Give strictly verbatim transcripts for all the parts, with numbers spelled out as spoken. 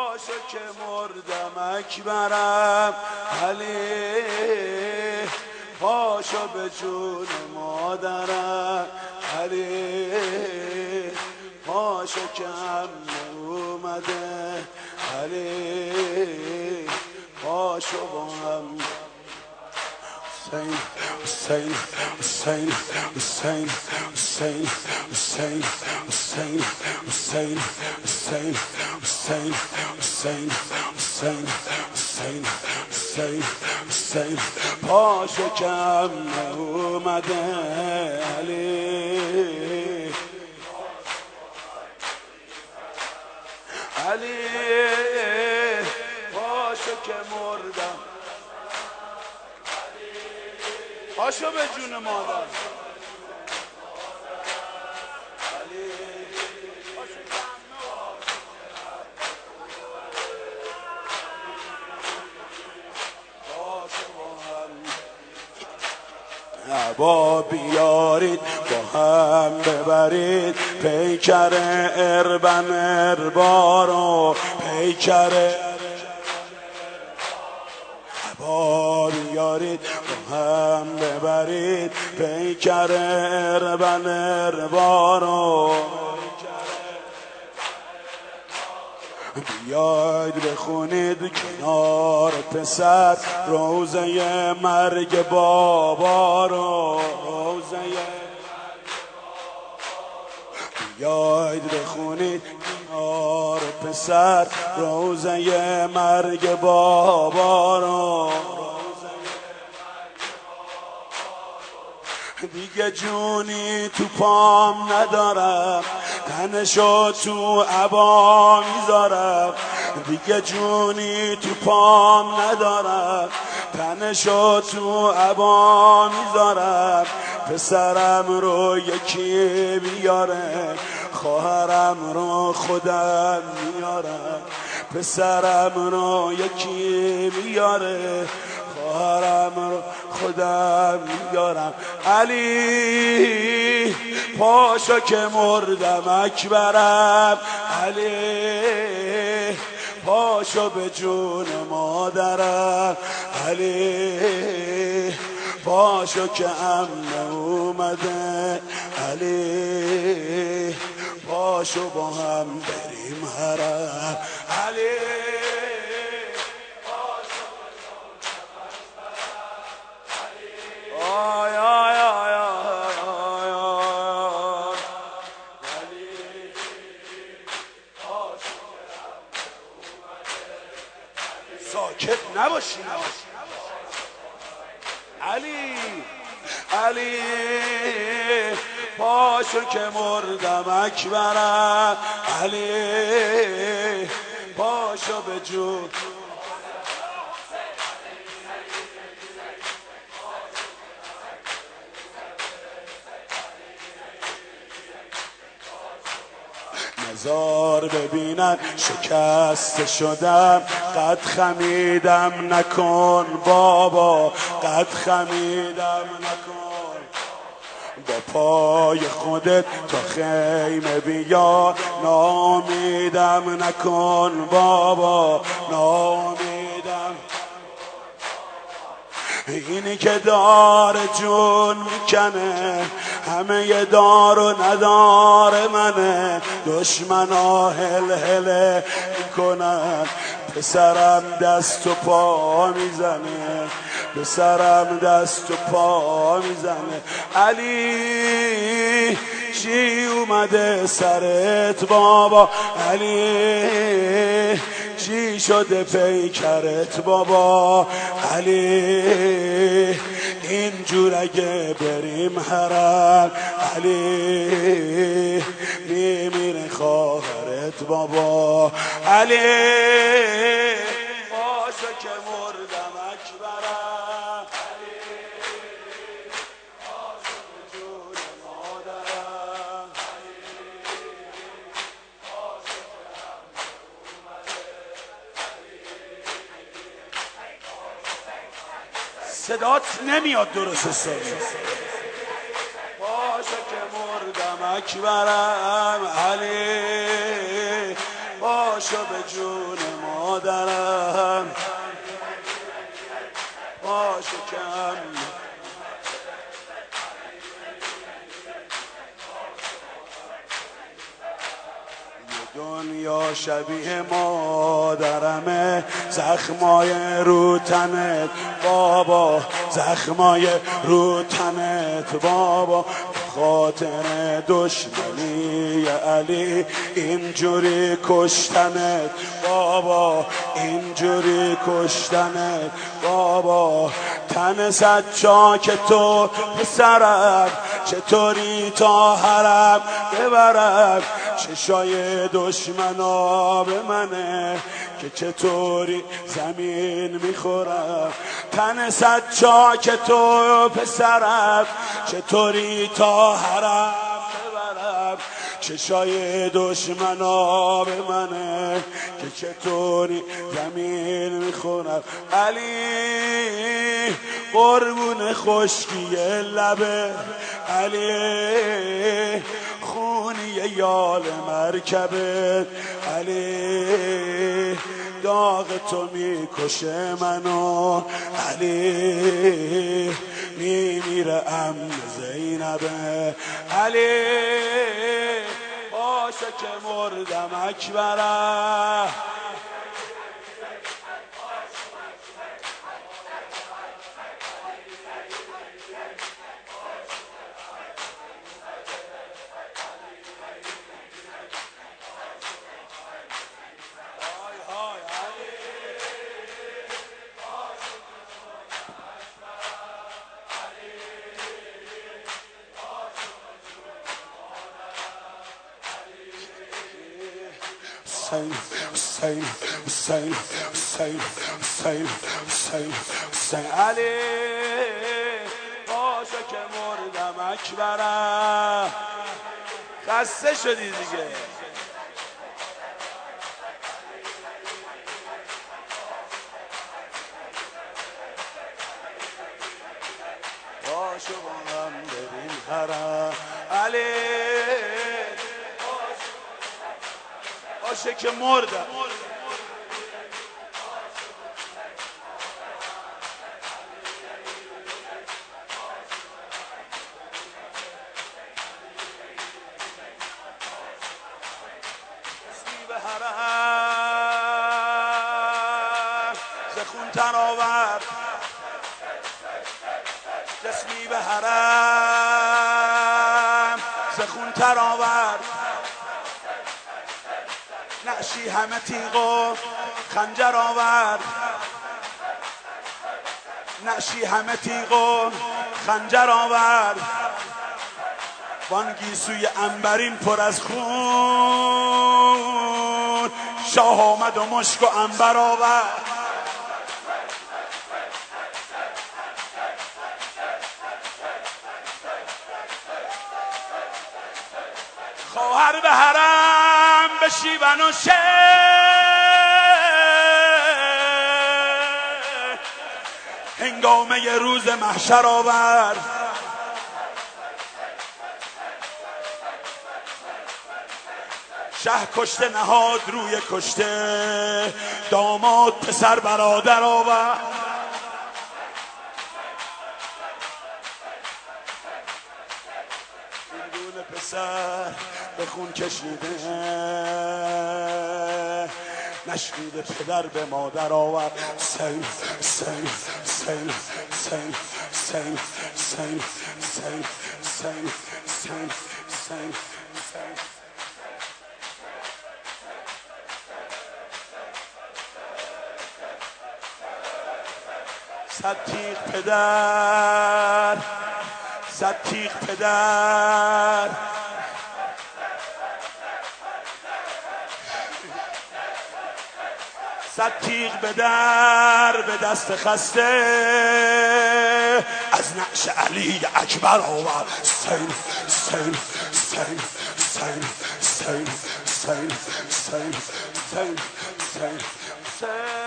پاشو که مردم اکبرم علی، پاشو به جون مادرم علی، پاشو که عمه اومده علی، پاشو با هم حسین حسین حسین حسین حسین حسین حسین حسین حسین حسین حسین حسین حسین حسین پاشو که عمه اومده علی علی، پاشو که مردم، پاشو به جون مادر علی، عبا بیارید با هم ببرید پیکر اربن اربارو، پیکر عبا بیارید با هم ببرید پیکر اربن اربارو، بیاید بخونید کنار پسر روزه مرگ بابا رو، روزه بیاید بخونید کنار پسر روزه مرگ بابا رو، دیگه جونی تو پام ندارم تنشو تو عبا میذارم، دیگه جونی تو پام ندارم تنشو تو عبا میذارم، پسرم رو یکی بیاره خواهرم رو خودم میارم، پسرم رو یکی بیاره خواهرم رو خودم میارم علی، پاشو که مردم اکبرم علی، پاشو به جون مادرم علی، پاشو که عمه اومده علی، پاشو با هم بریم حرم علی، آی آی آی آی آی علی، ساکت نباشی علی علی، پاشو که مردم اکبرم علی، پاشو به جون مزار ببینن شکست شدم، قد خمیدم نکن بابا، قد خمیدم نکن، با پای خودت تا خیمه بیا، ناامیدم نکن بابا، ناامیدم، اینی که دار جون میکنه همه ی دار و ندار منه، دشمنا هل هله میکنن پسرم دست و پا میزنه، پسرم دست و پا میزنه علی، چی اومده سرت بابا علی، چی شده پیکرت بابا علی، اینجور اگه بریم حرم علی، میمیره خواهرت بابا علی، پاشو که مردم اکبرم علی، پاشو به جون مادرم علی، پاشو که عمه اومده، صدات نمیاد درست حسابی، پاشو که مردم اکبرم علی، پاشو به جون مادرم با شکم دنیا شبیه مادرمه، زخمای رو تنت بابا، زخمای رو تنت بابا، خاطر دشمنی علی اینجوری کشتنت بابا، اینجوری کشتنت بابا. تن صد چاک تو پسرم، چطوری تا حرم ببرم، چشای دشمنا به منه که چطوری زمین میخورم. تن صد چاک تو پسرم، چطوری تا حرم ببرم، چشای دشمنا به منه که چطوری زمین میخورم. علی قربون خشکی لبه، علی خونی یال مرکبه، علی داغ تو میکشه منو، علی میمیره ام زینبه، علی باشه که مردم اکبره. Hussein, Hussein, Hussein, Hussein, Hussein, Hussein, Hussein. علی باشه که مردم اکبره. خسته شدی دیگه. باشه با هم بریم حرم. علی باشه که مردم. به حرم زخون تناور، جسمی به حرم زخون تناور، نعشی همه تیغ و خنجر آورد، نعشی همه تیغ و خنجر آورد، وان گیسوی عنبرین پر از خون، شاه آمد و مشک و عنبر آورد. خواهر به حرم بشی بنوشه، هنگامه روز محشر آورد، شه کشته نهاد روی کشته، داماد پسر برادر آورد. این دونه پسر به خون کشیده، نشنیده پدر به مادر آورد. سین سین سین سین سین سین سین سین سین سین سین. صد تیغ پدر، صد تیغ پدر، صد تیغ به در به دست خسته، از نعش علی اکبر آورد. سین سین سین سین سین سین سین سین سین سین.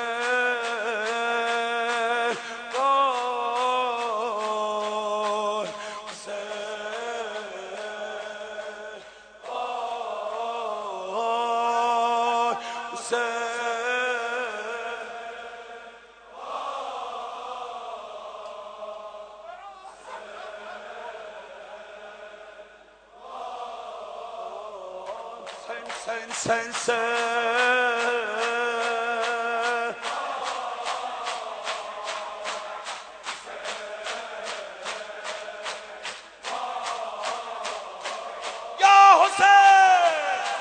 Say سین سین سین یا حسین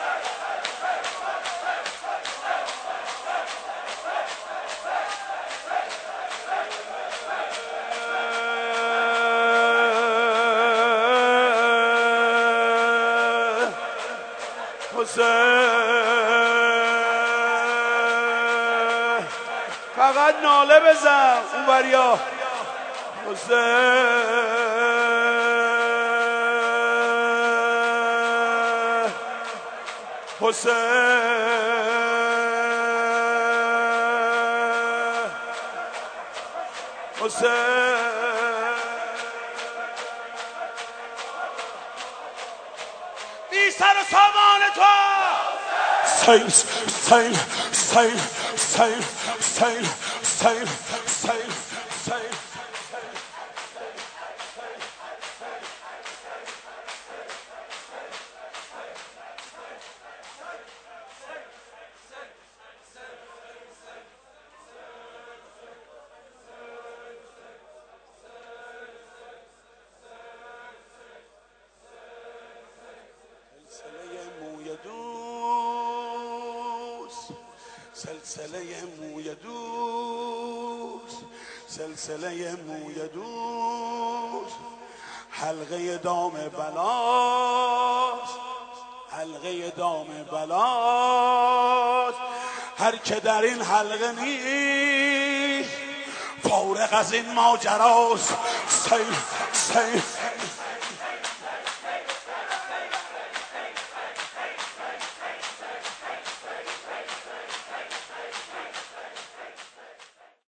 حسین فقط ناله بزن اون وریا حسین حسین حسین بی سر و سامان تو سیل سیل سیل سیل سیل سیل سیل سیل سلسله موی دوست سلسله موی دوست حلقه دام بلاست حلقه دام بلاست هر که در این حلقه نیست فارغ از این ماجراست سیل سیل